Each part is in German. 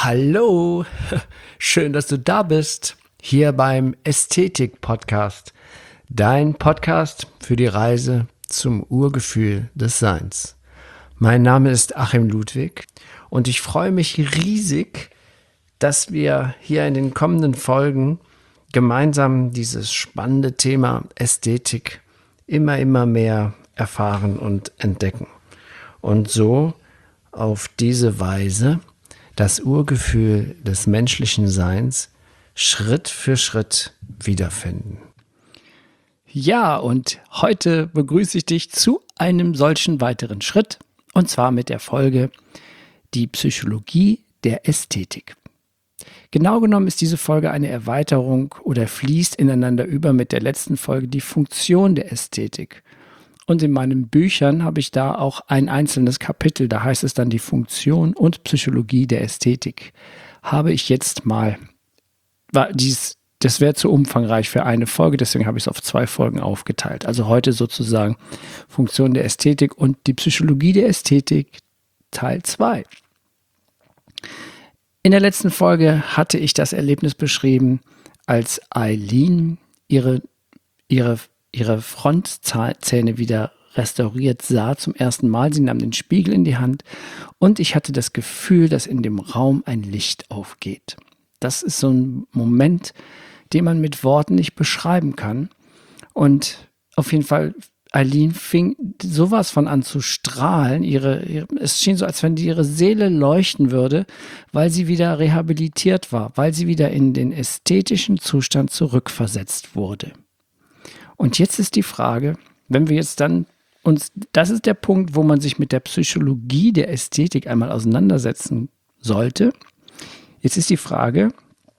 Hallo, schön, dass du da bist, hier beim Ästhetik-Podcast, dein Podcast für die Reise zum Urgefühl des Seins. Mein Name ist Achim Ludwig und ich freue mich riesig, dass wir hier in den kommenden Folgen gemeinsam dieses spannende Thema Ästhetik immer mehr erfahren und entdecken und so auf diese Weise das Urgefühl des menschlichen Seins Schritt für Schritt wiederfinden. Ja, und heute begrüße ich dich zu einem solchen weiteren Schritt, und zwar mit der Folge Die Psychologie der Ästhetik. Genau genommen ist diese Folge eine Erweiterung oder fließt ineinander über mit der letzten Folge Die Funktion der Ästhetik. Und in meinen Büchern habe ich da auch ein einzelnes Kapitel, da heißt es dann die Funktion und Psychologie der Ästhetik. Habe ich jetzt mal, das wäre zu umfangreich für eine Folge, deswegen habe ich es auf 2 Folgen aufgeteilt. Also heute sozusagen Funktion der Ästhetik und die Psychologie der Ästhetik Teil 2. In der letzten Folge hatte ich das Erlebnis beschrieben, als Eileen ihre Frontzähne wieder restauriert sah zum ersten Mal. Sie nahm den Spiegel in die Hand und ich hatte das Gefühl, dass in dem Raum ein Licht aufgeht. Das ist so ein Moment, den man mit Worten nicht beschreiben kann. Und auf jeden Fall, Eileen fing sowas von an zu strahlen. Es schien so, als wenn ihre Seele leuchten würde, weil sie wieder rehabilitiert war, weil sie wieder in den ästhetischen Zustand zurückversetzt wurde. Und jetzt ist die Frage, wenn wir jetzt dann das ist der Punkt, wo man sich mit der Psychologie der Ästhetik einmal auseinandersetzen sollte. Jetzt ist die Frage,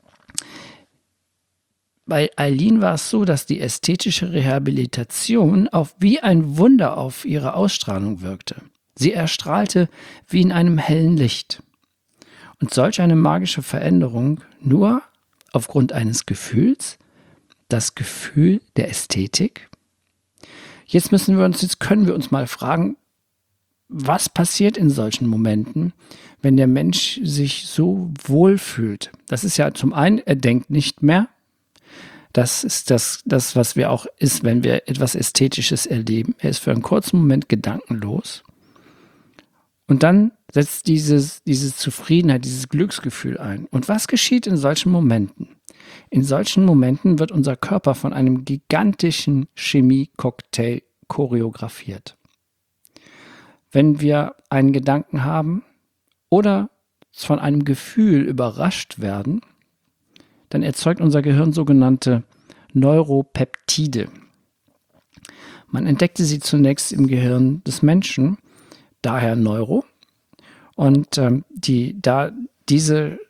bei Eileen war es so, dass die ästhetische Rehabilitation wie ein Wunder auf ihre Ausstrahlung wirkte. Sie erstrahlte wie in einem hellen Licht. Und solch eine magische Veränderung nur aufgrund eines Gefühls, das Gefühl der Ästhetik. Jetzt können wir uns mal fragen, was passiert in solchen Momenten, wenn der Mensch sich so wohl fühlt? Das ist ja zum einen, er denkt nicht mehr. Das ist das, was wir auch ist, wenn wir etwas Ästhetisches erleben. Er ist für einen kurzen Moment gedankenlos. Und dann setzt diese Zufriedenheit, dieses Glücksgefühl ein. Und was geschieht in solchen Momenten? In solchen Momenten wird unser Körper von einem gigantischen Chemie-Cocktail choreografiert. Wenn wir einen Gedanken haben oder von einem Gefühl überrascht werden, dann erzeugt unser Gehirn sogenannte Neuropeptide. Man entdeckte sie zunächst im Gehirn des Menschen, daher Neuro. Und da diese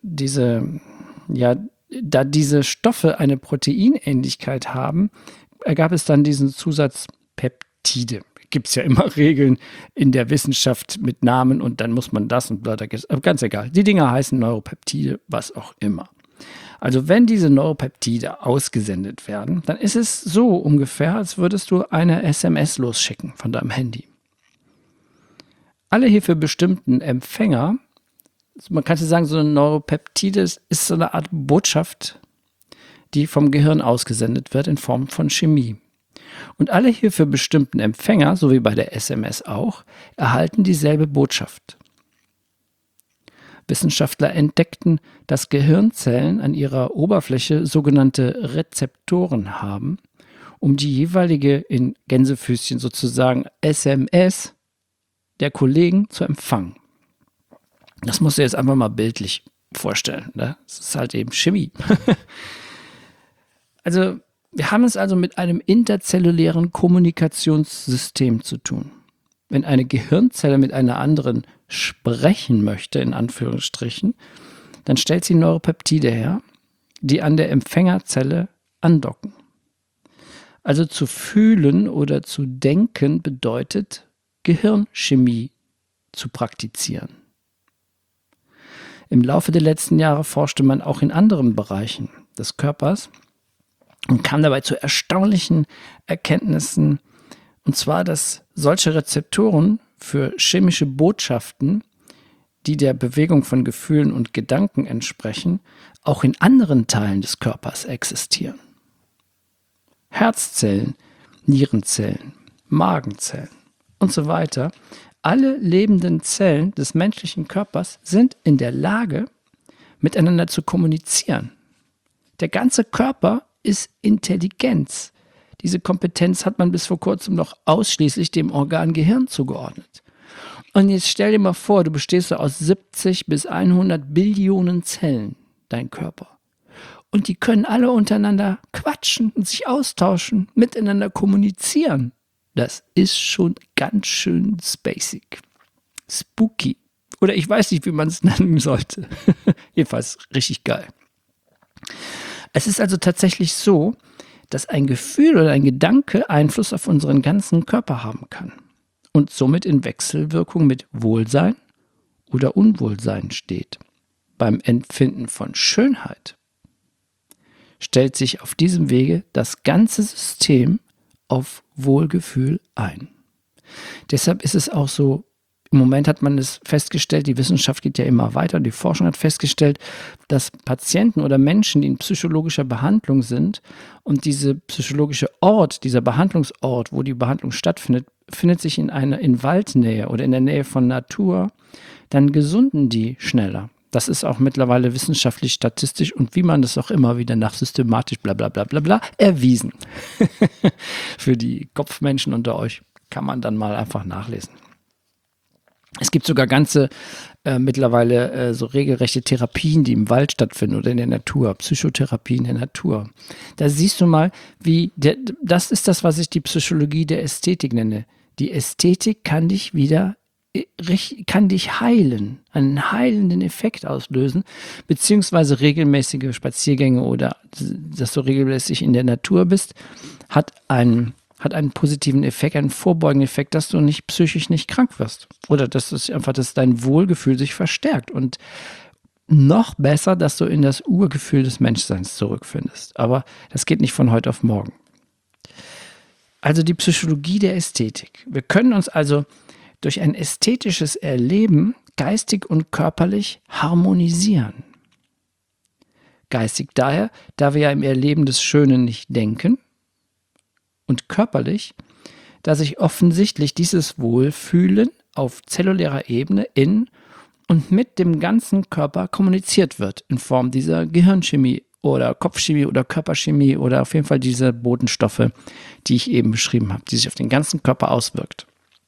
Stoffe eine Proteinähnlichkeit haben, ergab es dann diesen Zusatz Peptide. Gibt es ja immer Regeln in der Wissenschaft mit Namen und dann muss man das und bla, ganz egal. Die Dinger heißen Neuropeptide, was auch immer. Also wenn diese Neuropeptide ausgesendet werden, dann ist es so ungefähr, als würdest du eine SMS losschicken von deinem Handy. Alle hierfür bestimmten Empfänger, man kann sagen, so eine Neuropeptide ist so eine Art Botschaft, die vom Gehirn ausgesendet wird in Form von Chemie. Und alle hierfür bestimmten Empfänger, so wie bei der SMS auch, erhalten dieselbe Botschaft. Wissenschaftler entdeckten, dass Gehirnzellen an ihrer Oberfläche sogenannte Rezeptoren haben, um die jeweilige, in Gänsefüßchen sozusagen, SMS der Kollegen zu empfangen. Das musst du jetzt einfach mal bildlich vorstellen. Ne? Das ist halt eben Chemie. Also wir haben es also mit einem interzellulären Kommunikationssystem zu tun. Wenn eine Gehirnzelle mit einer anderen sprechen möchte, in Anführungsstrichen, dann stellt sie Neuropeptide her, die an der Empfängerzelle andocken. Also zu fühlen oder zu denken bedeutet, Gehirnchemie zu praktizieren. Im Laufe der letzten Jahre forschte man auch in anderen Bereichen des Körpers und kam dabei zu erstaunlichen Erkenntnissen, und zwar, dass solche Rezeptoren für chemische Botschaften die der Bewegung von Gefühlen und Gedanken entsprechen, auch in anderen Teilen des Körpers existieren. Herzzellen, Nierenzellen, Magenzellen und so weiter. Alle lebenden Zellen des menschlichen Körpers sind in der Lage, miteinander zu kommunizieren. Der ganze Körper ist Intelligenz. Diese Kompetenz hat man bis vor kurzem noch ausschließlich dem Organ Gehirn zugeordnet. Und jetzt stell dir mal vor, du bestehst so aus 70 bis 100 Billionen Zellen, dein Körper. Und die können alle untereinander quatschen und sich austauschen, miteinander kommunizieren. Das ist schon ganz schön spacig. Spooky. Oder ich weiß nicht, wie man es nennen sollte. Jedenfalls richtig geil. Es ist also tatsächlich so, dass ein Gefühl oder ein Gedanke Einfluss auf unseren ganzen Körper haben kann und somit in Wechselwirkung mit Wohlsein oder Unwohlsein steht. Beim Empfinden von Schönheit stellt sich auf diesem Wege das ganze System auf Wohlgefühl ein. Deshalb ist es auch so, im Moment hat man es festgestellt, die Wissenschaft geht ja immer weiter, die Forschung hat festgestellt, dass Patienten oder Menschen, die in psychologischer Behandlung sind und dieser psychologische Ort, dieser Behandlungsort, wo die Behandlung stattfindet, findet sich in Waldnähe oder in der Nähe von Natur, dann gesunden die schneller. Das ist auch mittlerweile wissenschaftlich, statistisch und wie man das auch immer wieder nach systematisch bla bla bla bla bla erwiesen. Für die Kopfmenschen unter euch kann man dann mal einfach nachlesen. Es gibt sogar ganze mittlerweile so regelrechte Therapien, die im Wald stattfinden oder in der Natur, Psychotherapie in der Natur. Da siehst du mal, das ist das, was ich die Psychologie der Ästhetik nenne. Die Ästhetik kann dich heilen, einen heilenden Effekt auslösen, beziehungsweise regelmäßige Spaziergänge oder dass du regelmäßig in der Natur bist, hat einen positiven Effekt, einen vorbeugenden Effekt, dass du psychisch nicht krank wirst. Oder dass dein Wohlgefühl sich verstärkt. Und noch besser, dass du in das Urgefühl des Menschseins zurückfindest. Aber das geht nicht von heute auf morgen. Also die Psychologie der Ästhetik. Wir können uns also durch ein ästhetisches Erleben geistig und körperlich harmonisieren. Geistig daher, da wir ja im Erleben des Schönen nicht denken, und körperlich, da sich offensichtlich dieses Wohlfühlen auf zellulärer Ebene in und mit dem ganzen Körper kommuniziert wird in Form dieser Gehirnchemie oder Kopfchemie oder Körperchemie oder auf jeden Fall diese Botenstoffe, die ich eben beschrieben habe, die sich auf den ganzen Körper auswirkt.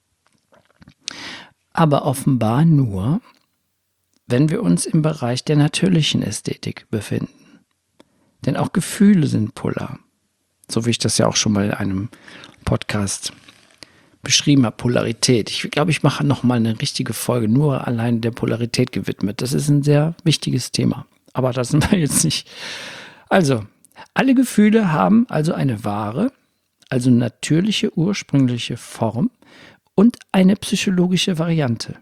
Aber offenbar nur, wenn wir uns im Bereich der natürlichen Ästhetik befinden. Denn auch Gefühle sind polar. So wie ich das ja auch schon mal in einem Podcast beschrieben habe, Polarität. Ich glaube, ich mache nochmal eine richtige Folge, nur allein der Polarität gewidmet. Das ist ein sehr wichtiges Thema. Aber das sind wir jetzt nicht. Also, alle Gefühle haben also eine wahre, also natürliche, ursprüngliche Form und eine psychologische Variante.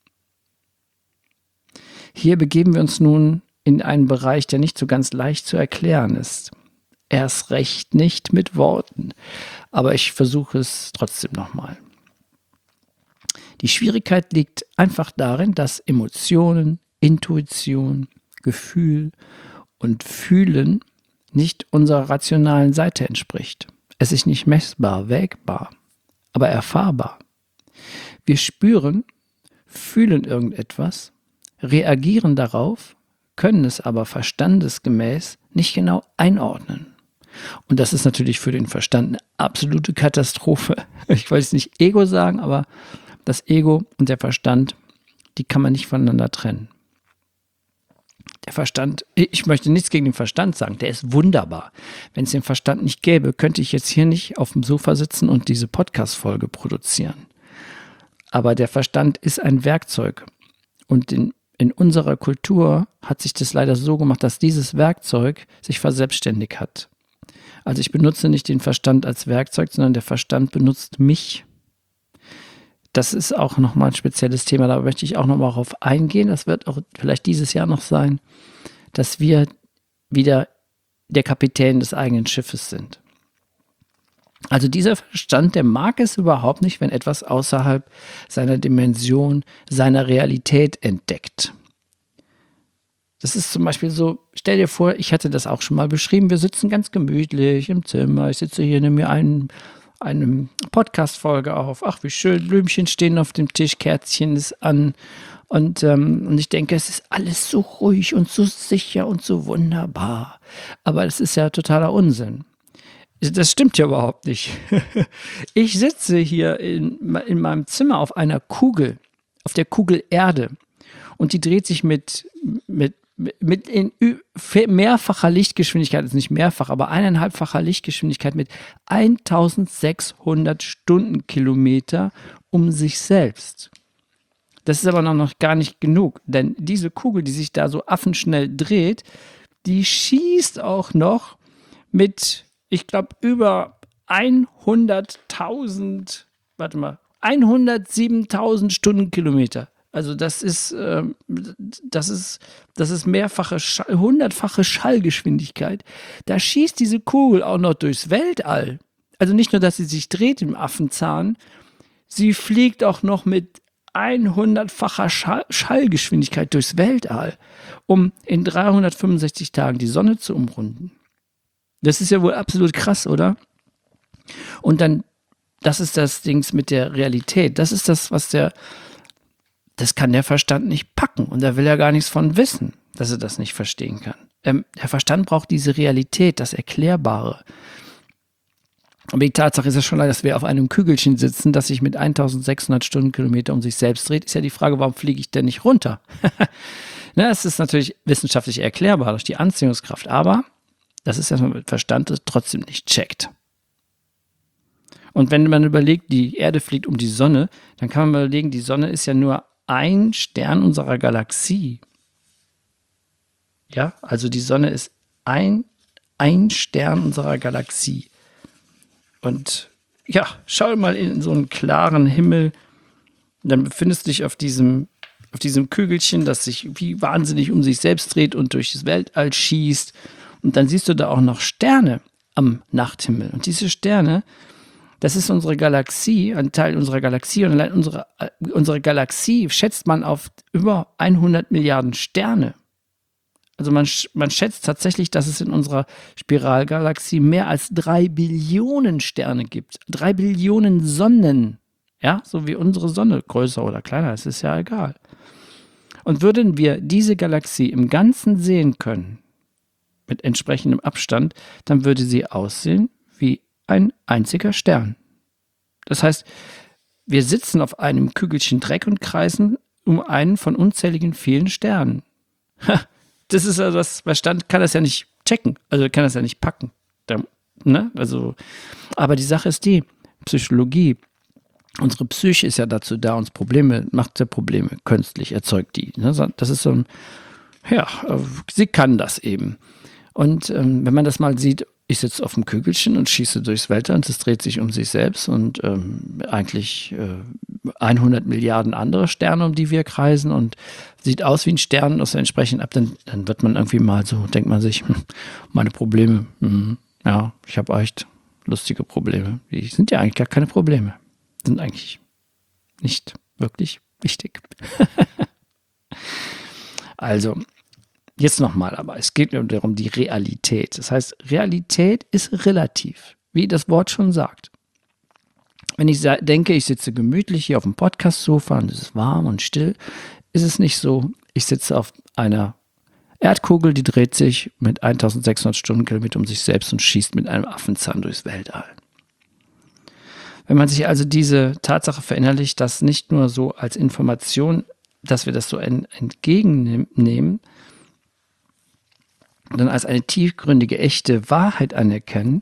Hier begeben wir uns nun in einen Bereich, der nicht so ganz leicht zu erklären ist. Erst recht nicht mit Worten, aber ich versuche es trotzdem nochmal. Die Schwierigkeit liegt einfach darin, dass Emotionen, Intuition, Gefühl und Fühlen nicht unserer rationalen Seite entspricht. Es ist nicht messbar, wägbar, aber erfahrbar. Wir spüren, fühlen irgendetwas, reagieren darauf, können es aber verstandesgemäß nicht genau einordnen. Und das ist natürlich für den Verstand eine absolute Katastrophe. Ich wollte es nicht Ego sagen, aber das Ego und der Verstand, die kann man nicht voneinander trennen. Der Verstand, ich möchte nichts gegen den Verstand sagen, der ist wunderbar. Wenn es den Verstand nicht gäbe, könnte ich jetzt hier nicht auf dem Sofa sitzen und diese Podcast-Folge produzieren. Aber der Verstand ist ein Werkzeug. Und in unserer Kultur hat sich das leider so gemacht, dass dieses Werkzeug sich verselbstständigt hat. Also ich benutze nicht den Verstand als Werkzeug, sondern der Verstand benutzt mich. Das ist auch nochmal ein spezielles Thema, da möchte ich auch nochmal darauf eingehen. Das wird auch vielleicht dieses Jahr noch sein, dass wir wieder der Kapitän des eigenen Schiffes sind. Also dieser Verstand, der mag es überhaupt nicht, wenn etwas außerhalb seiner Dimension, seiner Realität entdeckt. Das ist zum Beispiel so, stell dir vor, ich hatte das auch schon mal beschrieben, wir sitzen ganz gemütlich im Zimmer, ich sitze hier, nehme mir eine Podcast-Folge auf, ach wie schön, Blümchen stehen auf dem Tisch, Kerzchen ist an und ich denke, es ist alles so ruhig und so sicher und so wunderbar, aber das ist ja totaler Unsinn. Das stimmt ja überhaupt nicht. Ich sitze hier in meinem Zimmer auf einer Kugel, auf der Kugel Erde und die dreht sich mit in mehrfacher Lichtgeschwindigkeit, also nicht mehrfach, aber 1,5-facher Lichtgeschwindigkeit mit 1600 Stundenkilometer um sich selbst. Das ist aber noch gar nicht genug, denn diese Kugel, die sich da so affenschnell dreht, die schießt auch noch mit, ich glaube, über 107.000 Stundenkilometer. Also das ist mehrfache, 100-fache Schallgeschwindigkeit. Da schießt diese Kugel auch noch durchs Weltall. Also nicht nur, dass sie sich dreht im Affenzahn, sie fliegt auch noch mit 100-facher Schallgeschwindigkeit durchs Weltall, um in 365 Tagen die Sonne zu umrunden. Das ist ja wohl absolut krass, oder? Und dann, das ist das Ding mit der Realität. Das ist das, das kann der Verstand nicht packen. Und da will er gar nichts von wissen, dass er das nicht verstehen kann. Der Verstand braucht diese Realität, das Erklärbare. Aber die Tatsache ist ja schon, dass wir auf einem Kügelchen sitzen, das sich mit 1600 Stundenkilometer um sich selbst dreht. Ist ja die Frage, warum fliege ich denn nicht runter? Es ist natürlich wissenschaftlich erklärbar durch die Anziehungskraft, aber das ist erstmal mit Verstand, das trotzdem nicht checkt. Und wenn man überlegt, die Erde fliegt um die Sonne, dann kann man überlegen, die Sonne ist ja nur ein Stern unserer Galaxie. Ja, also die Sonne ist ein Stern unserer Galaxie. Und ja, schau mal in so einen klaren Himmel, dann befindest du dich auf diesem Kügelchen, das sich wie wahnsinnig um sich selbst dreht und durch das Weltall schießt. Und dann siehst du da auch noch Sterne am Nachthimmel. Und diese Sterne, das ist unsere Galaxie, ein Teil unserer Galaxie. Und allein unsere Galaxie schätzt man auf über 100 Milliarden Sterne. Also man schätzt tatsächlich, dass es in unserer Spiralgalaxie mehr als 3 Billionen Sterne gibt. 3 Billionen Sonnen. Ja, so wie unsere Sonne, größer oder kleiner, es ist ja egal. Und würden wir diese Galaxie im Ganzen sehen können, mit entsprechendem Abstand, dann würde sie aussehen wie ein einziger Stern. Das heißt, wir sitzen auf einem Kügelchen Dreck und kreisen um einen von unzähligen vielen Sternen. Das ist also das Verstand kann das ja nicht checken, also kann das ja nicht packen. Aber die Sache ist die, Psychologie, unsere Psyche ist ja dazu da, uns macht Probleme künstlich, erzeugt die. Das ist so ein, sie kann das eben. Und wenn man das mal sieht, ich sitze auf dem Kügelchen und schieße durchs Weltall und es dreht sich um sich selbst und eigentlich 100 Milliarden andere Sterne, um die wir kreisen und sieht aus wie ein Stern aus der entsprechenden ab, dann wird man irgendwie mal so, denkt man sich, meine Probleme, ich habe echt lustige Probleme. Die sind ja eigentlich gar keine Probleme. Sind eigentlich nicht wirklich wichtig. Also, jetzt nochmal, aber es geht nur darum, die Realität. Das heißt, Realität ist relativ, wie das Wort schon sagt. Wenn ich denke, ich sitze gemütlich hier auf dem Podcast-Sofa und es ist warm und still, ist es nicht so. Ich sitze auf einer Erdkugel, die dreht sich mit 1600 Stundenkilometer um sich selbst und schießt mit einem Affenzahn durchs Weltall. Wenn man sich also diese Tatsache verinnerlicht, dass nicht nur so als Information, dass wir das so entgegennehmen, dann als eine tiefgründige, echte Wahrheit anerkennen,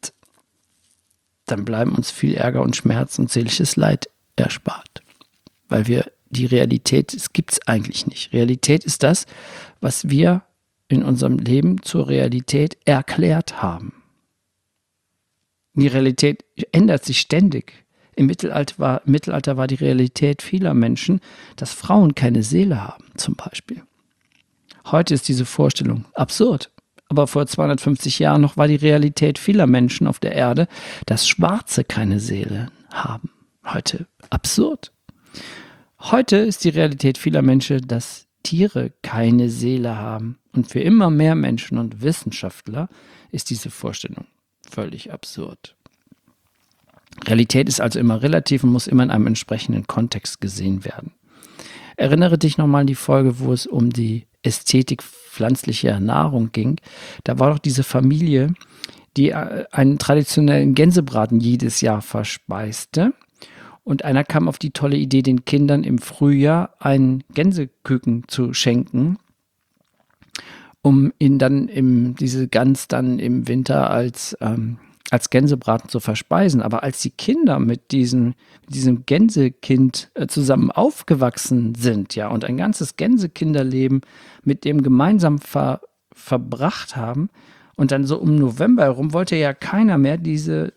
dann bleiben uns viel Ärger und Schmerz und seelisches Leid erspart. Weil die Realität, es gibt es eigentlich nicht. Realität ist das, was wir in unserem Leben zur Realität erklärt haben. Die Realität ändert sich ständig. Im Mittelalter war die Realität vieler Menschen, dass Frauen keine Seele haben, zum Beispiel. Heute ist diese Vorstellung absurd. aber vor 250 Jahren noch war die Realität vieler Menschen auf der Erde, dass Schwarze keine Seele haben. Heute absurd. Heute ist die Realität vieler Menschen, dass Tiere keine Seele haben. Und für immer mehr Menschen und Wissenschaftler ist diese Vorstellung völlig absurd. Realität ist also immer relativ und muss immer in einem entsprechenden Kontext gesehen werden. Erinnere dich nochmal an die Folge, wo es um die Ästhetik pflanzlicher Nahrung ging. Da war doch diese Familie, die einen traditionellen Gänsebraten jedes Jahr verspeiste. Und einer kam auf die tolle Idee, den Kindern im Frühjahr einen Gänseküken zu schenken, um ihn dann diese Gans dann im Winter als Gänsebraten zu verspeisen. Aber als die Kinder mit diesem Gänsekind zusammen aufgewachsen sind, ja, und ein ganzes Gänsekinderleben mit dem gemeinsam verbracht haben, und dann so um November herum wollte ja keiner mehr dieses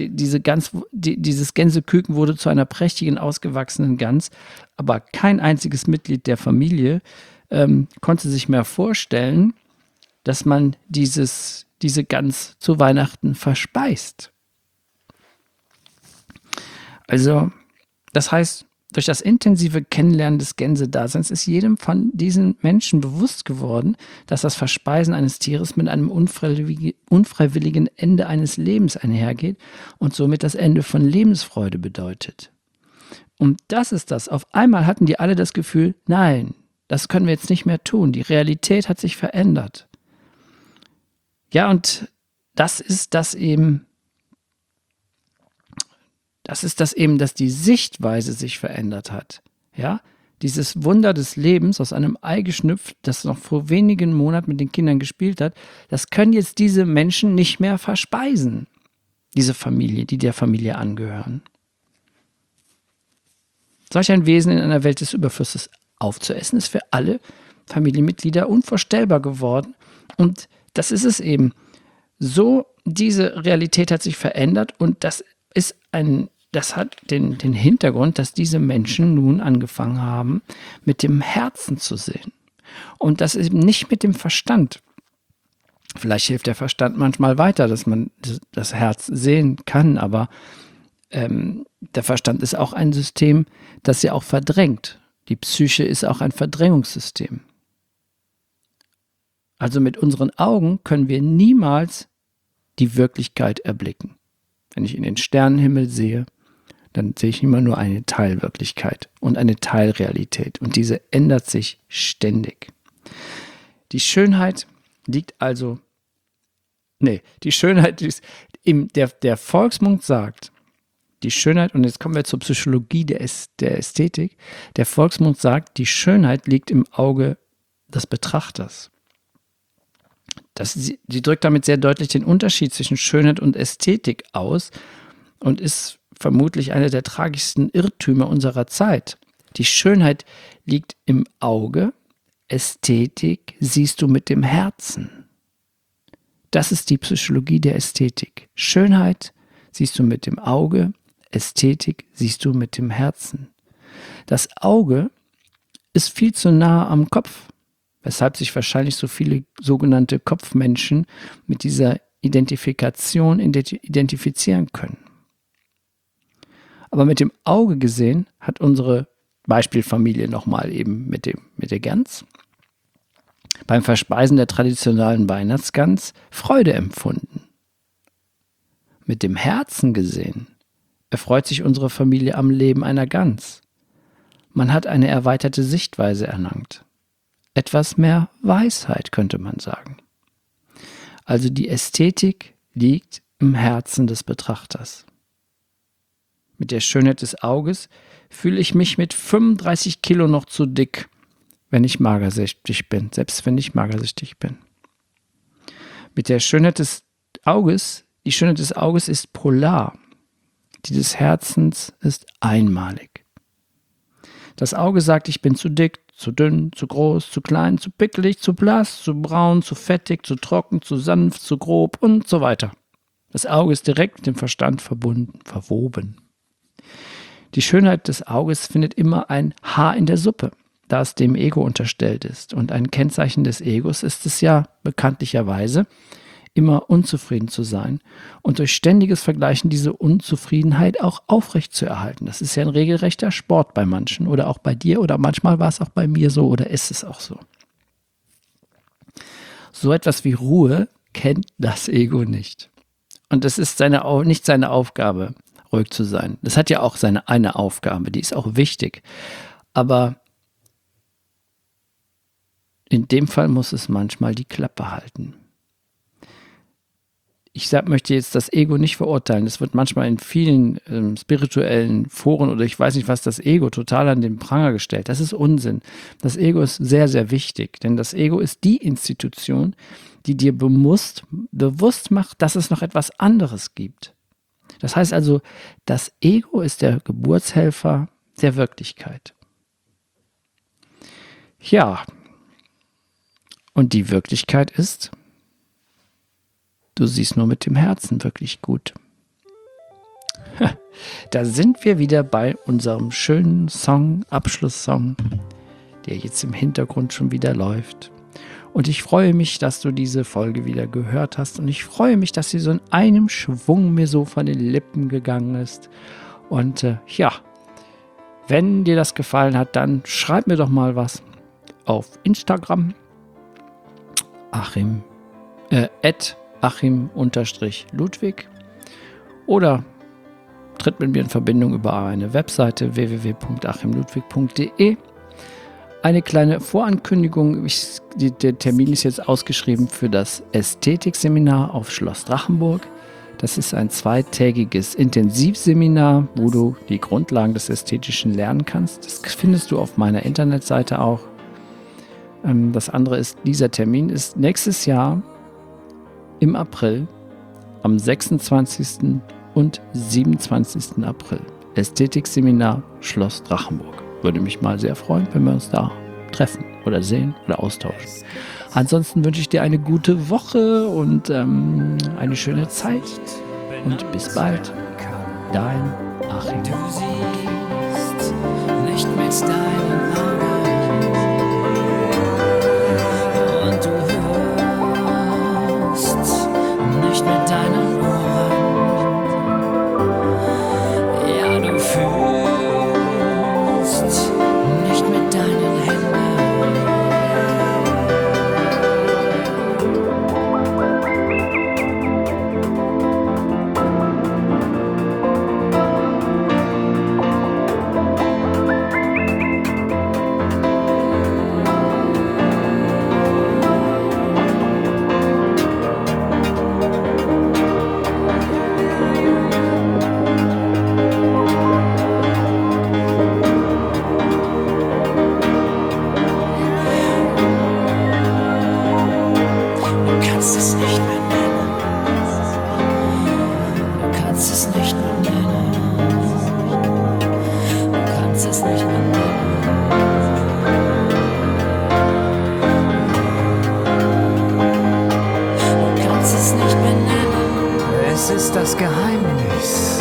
Gänseküken wurde zu einer prächtigen, ausgewachsenen Gans, aber kein einziges Mitglied der Familie konnte sich mehr vorstellen, dass man diese Gans zu Weihnachten verspeist. Also, das heißt, durch das intensive Kennenlernen des Gänsedaseins ist jedem von diesen Menschen bewusst geworden, dass das Verspeisen eines Tieres mit einem unfreiwilligen Ende eines Lebens einhergeht und somit das Ende von Lebensfreude bedeutet. Und das ist das. Auf einmal hatten die alle das Gefühl, nein, das können wir jetzt nicht mehr tun. Die Realität hat sich verändert. Ja, und das ist das eben, dass die Sichtweise sich verändert hat. Ja, dieses Wunder des Lebens aus einem Ei geschnüpft, das noch vor wenigen Monaten mit den Kindern gespielt hat, das können jetzt diese Menschen nicht mehr verspeisen. Diese Familie, die der Familie angehören. Solch ein Wesen in einer Welt des Überflusses aufzuessen, ist für alle Familienmitglieder unvorstellbar geworden. Und das ist es eben. So, diese Realität hat sich verändert und das hat den Hintergrund, dass diese Menschen nun angefangen haben, mit dem Herzen zu sehen. Und das eben nicht mit dem Verstand. Vielleicht hilft der Verstand manchmal weiter, dass man das Herz sehen kann, aber der Verstand ist auch ein System, das ja auch verdrängt. Die Psyche ist auch ein Verdrängungssystem. Also mit unseren Augen können wir niemals die Wirklichkeit erblicken. Wenn ich in den Sternenhimmel sehe, dann sehe ich immer nur eine Teilwirklichkeit und eine Teilrealität. Und diese ändert sich ständig. Die Schönheit ist, der Volksmund sagt, die Schönheit, und jetzt kommen wir zur Psychologie der Ästhetik, der Volksmund sagt, die Schönheit liegt im Auge des Betrachters. Sie drückt damit sehr deutlich den Unterschied zwischen Schönheit und Ästhetik aus und ist vermutlich einer der tragischsten Irrtümer unserer Zeit. Die Schönheit liegt im Auge, Ästhetik siehst du mit dem Herzen. Das ist die Psychologie der Ästhetik. Schönheit siehst du mit dem Auge, Ästhetik siehst du mit dem Herzen. Das Auge ist viel zu nah am Kopf, weshalb sich wahrscheinlich so viele sogenannte Kopfmenschen mit dieser Identifikation identifizieren können. Aber mit dem Auge gesehen hat unsere Beispielfamilie nochmal eben mit der Gans beim Verspeisen der traditionellen Weihnachtsgans Freude empfunden. Mit dem Herzen gesehen erfreut sich unsere Familie am Leben einer Gans. Man hat eine erweiterte Sichtweise erlangt. Etwas mehr Weisheit, könnte man sagen. Also die Ästhetik liegt im Herzen des Betrachters. Mit der Schönheit des Auges fühle ich mich mit 35 Kilo noch zu dick, wenn ich magersüchtig bin, selbst wenn ich magersüchtig bin. Mit der Schönheit des Auges, die Schönheit des Auges ist polar, die des Herzens ist einmalig. Das Auge sagt, ich bin zu dick, zu dünn, zu groß, zu klein, zu pickelig, zu blass, zu braun, zu fettig, zu trocken, zu sanft, zu grob und so weiter. Das Auge ist direkt mit dem Verstand verwoben. Die Schönheit des Auges findet immer ein Haar in der Suppe. da es dem Ego unterstellt ist. Und ein Kennzeichen des Egos ist es ja bekanntlicherweise, immer unzufrieden zu sein und durch ständiges Vergleichen diese Unzufriedenheit auch aufrecht zu erhalten. Das ist ja ein regelrechter Sport bei manchen oder auch bei dir oder manchmal war es auch bei mir so oder ist es auch so. So etwas wie Ruhe kennt das Ego nicht. Und es ist nicht seine Aufgabe, ruhig zu sein. Das hat ja auch seine eine Aufgabe, die ist auch wichtig. Aber in dem Fall muss es manchmal die Klappe halten. Ich möchte jetzt das Ego nicht verurteilen. Es wird manchmal in vielen spirituellen Foren oder ich weiß nicht was, das Ego total an den Pranger gestellt. Das ist Unsinn. Das Ego ist sehr, sehr wichtig, denn das Ego ist die Institution, die dir bewusst macht, dass es noch etwas anderes gibt. Das heißt also, das Ego ist der Geburtshelfer der Wirklichkeit. Ja, und die Wirklichkeit ist, du siehst nur mit dem Herzen wirklich gut. Da sind wir wieder bei unserem schönen Song, Abschlusssong, der jetzt im Hintergrund schon wieder läuft. Und ich freue mich, dass du diese Folge wieder gehört hast. Und ich freue mich, dass sie so in einem Schwung mir so von den Lippen gegangen ist. Und ja, wenn dir das gefallen hat, dann schreib mir doch mal was auf Instagram. Achim_Ludwig oder tritt mit mir in Verbindung über eine Webseite www.achimludwig.de. Eine kleine Vorankündigung, der Termin ist jetzt ausgeschrieben für das Ästhetikseminar auf Schloss Drachenburg. Das ist ein 2-tägiges Intensivseminar, wo du die Grundlagen des Ästhetischen lernen kannst. Das findest du auf meiner Internetseite auch. Das andere ist, dieser Termin ist nächstes Jahr im April, am 26. und 27. April. Ästhetikseminar Schloss Drachenburg. Würde mich mal sehr freuen, wenn wir uns da treffen oder sehen oder austauschen. Ansonsten wünsche ich dir eine gute Woche und eine schöne Zeit. Und bis bald. Dein Achim. Du siehst nicht mit deinen Augen. Du hörst nicht mit deinen Ohren, ja du fühlst nicht mit deinen Händen. Es ist das Geheimnis,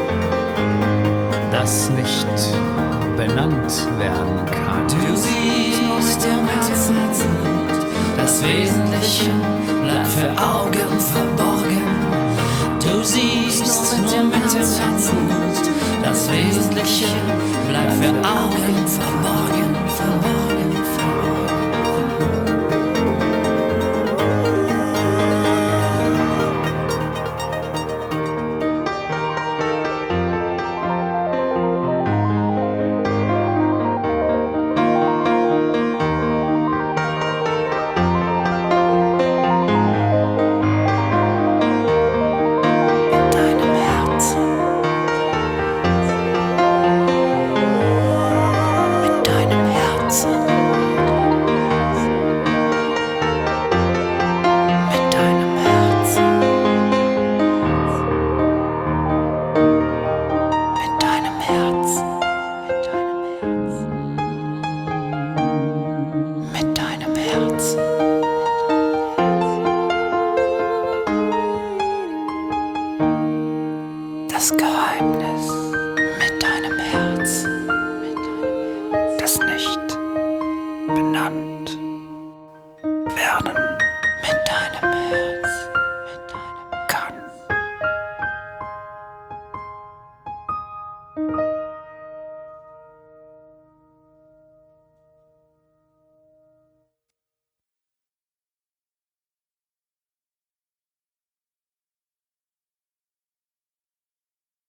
das nicht benannt werden kann. Du siehst im Herzen, das Wesentliche bleibt für Augen verborgen. Du siehst nur mit dem Herzen, das Wesentliche bleibt für Augen verborgen.